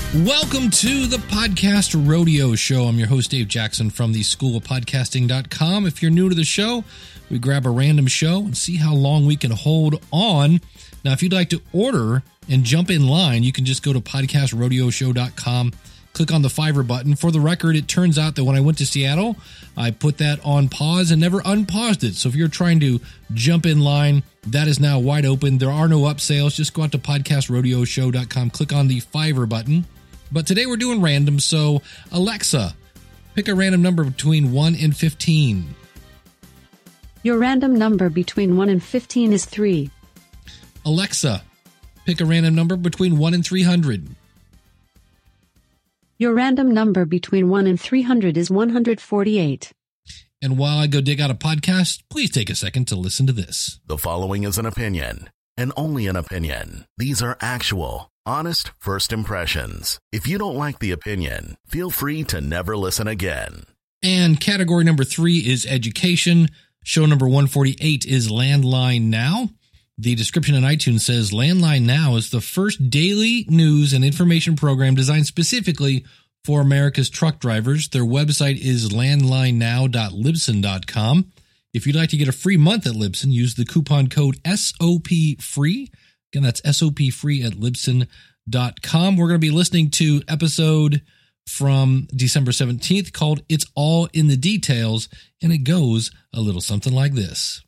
Welcome to the Podcast Rodeo Show. I'm your host, Dave Jackson from the schoolofpodcasting.com. If you're new to the show, we grab a random show and see how long we can hold on. Now, if you'd like to order and jump in line, you can just go to podcastrodeoshow.com, click on the Fiverr button. For the record, it turns out that when I went to Seattle, I put that on pause and never unpaused it. So if you're trying to jump in line, that is now wide open. There are no upsales. Just go out to podcastrodeoshow.com, click on the Fiverr button. But today we're doing random, so Alexa, pick a random number between 1 and 15. Your random number between 1 and 15 is 3. Alexa, pick a random number between 1 and 300. Your random number between 1 and 300 is 148. And while I go dig out a podcast, please take a second to listen to this. The following is an opinion, and only an opinion. These are actual, honest first impressions. If you don't like the opinion, feel free to never listen again. And category number 3 is education. Show number 148 is Landline Now. The description in iTunes says Landline Now is the first daily news and information program designed specifically for America's truck drivers. Their website is landlinenow.libsyn.com. If you'd like to get a free month at Libsyn, use the coupon code SOPFREE. Again, that's SOPFREE at libsyn.com. We're going to be listening to episode from December 17th called It's All in the Details, and it goes a little something like this.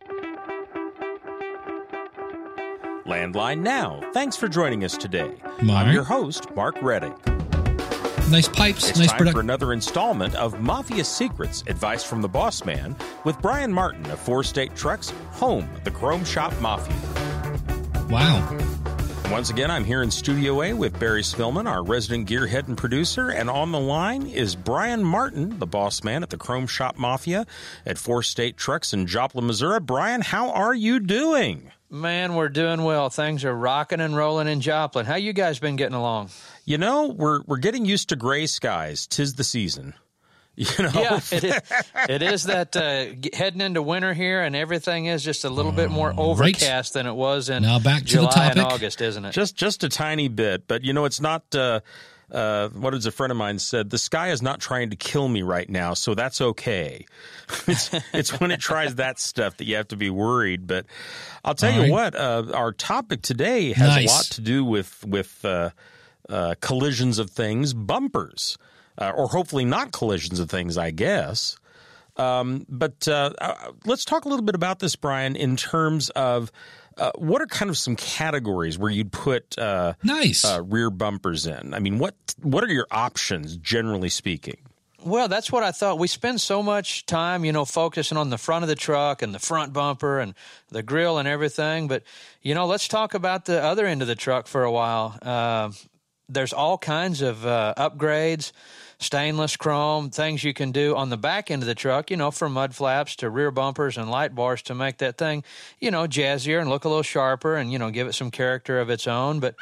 Landline Now. Thanks for joining us today. Mark. I'm your host, Mark Reddick. Nice pipes. It's nice time production. for another installment of Mafia Secrets, Advice from the Boss Man, with Brian Martin of Four State Trucks, home of the Chrome Shop Mafia. Wow. Once again, I'm here in Studio A with Barry Spillman, our resident gearhead and producer, and on the line is Brian Martin, the boss man at the Chrome Shop Mafia at Four State Trucks in Joplin, Missouri. Brian, how are you doing? Man, we're doing well. Things are rocking and rolling in Joplin. How you guys been getting along? You know, we're getting used to gray skies. 'Tis the season. You know? Yeah, it is that heading into winter here, and everything is just a little bit more overcast than it was in now back July to the topic. and August, isn't it? Just a tiny bit, but you know, it's not. What is a friend of mine said? The sky is not trying to kill me right now, so that's okay. It's when it tries that stuff that you have to be worried. But I'll tell you what, our topic today has a lot to do with collisions of things, bumpers. Or hopefully not collisions of things, I guess. But let's talk a little bit about this, Brian, in terms of what are kind of some categories where you'd put rear bumpers in? I mean, what are your options, generally speaking? Well, that's what I thought. We spend so much time, focusing on the front of the truck and the front bumper and the grill and everything. But, let's talk about the other end of the truck for a while. There's all kinds of upgrades, stainless, chrome, things you can do on the back end of the truck, from mud flaps to rear bumpers and light bars to make that thing, jazzier and look a little sharper and, give it some character of its own. But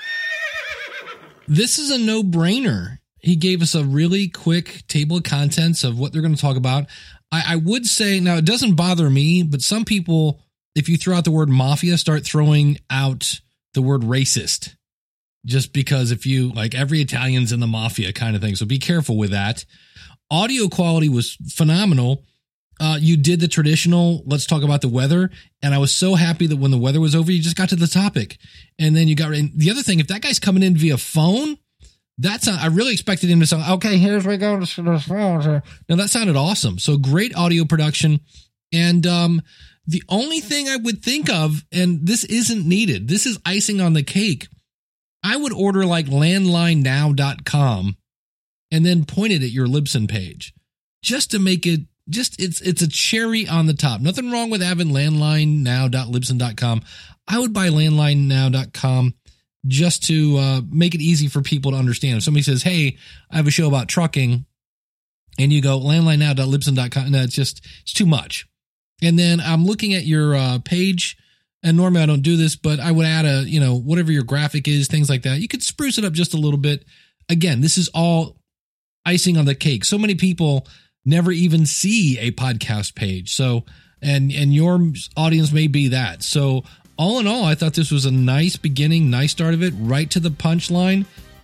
this is a no-brainer. He gave us a really quick table of contents of what they're going to talk about. I would say, now it doesn't bother me, but some people, if you throw out the word mafia, start throwing out the word racist. Just because if you, like, every Italian's in the mafia kind of thing. So be careful with that. Audio quality was phenomenal. You did the traditional, let's talk about the weather. And I was so happy that when the weather was over, you just got to the topic. And then you got, and the other thing, if that guy's coming in via phone, I really expected him to sound, okay, here's we go to the phone. Now that sounded awesome. So great audio production. And, the only thing I would think of, and this isn't needed, this is icing on the cake. I would order like landlinenow.com and then point it at your Libsyn page just to make it it's a cherry on the top. Nothing wrong with having landlinenow.libsyn.com. I would buy landlinenow.com just to make it easy for people to understand. If somebody says, hey, I have a show about trucking, and you go landlinenow.libsyn.com, no, it's too much. And then I'm looking at your page, and normally I don't do this, but I would add whatever your graphic is, things like that. You could spruce it up just a little bit. Again, this is all icing on the cake. So many people never even see a podcast page. So, and your audience may be that. So all in all, I thought this was a nice beginning, nice start of it, right to the punchline.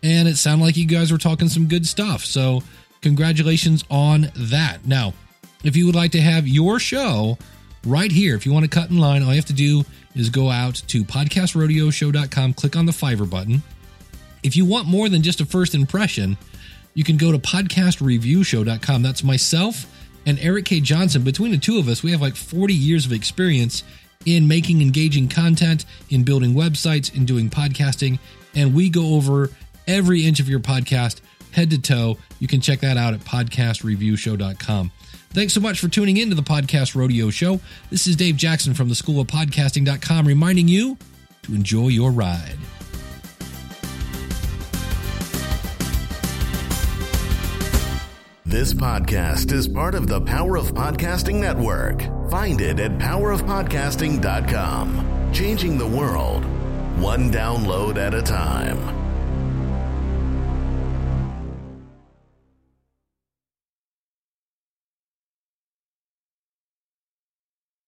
and it sounded like you guys were talking some good stuff. So congratulations on that. Now, if you would like to have your show right here, if you want to cut in line, all you have to do is go out to podcastrodeoshow.com, click on the Fiverr button. If you want more than just a first impression, you can go to podcastreviewshow.com. That's myself and Eric K. Johnson. Between the two of us, we have like 40 years of experience in making engaging content, in building websites, in doing podcasting, and we go over every inch of your podcast, head to toe. You can check that out at podcastreviewshow.com. Thanks so much for tuning in to the Podcast Rodeo Show. This is Dave Jackson from the School of Podcasting.com reminding you to enjoy your ride. This podcast is part of the Power of Podcasting Network. Find it at powerofpodcasting.com. Changing the world, one download at a time.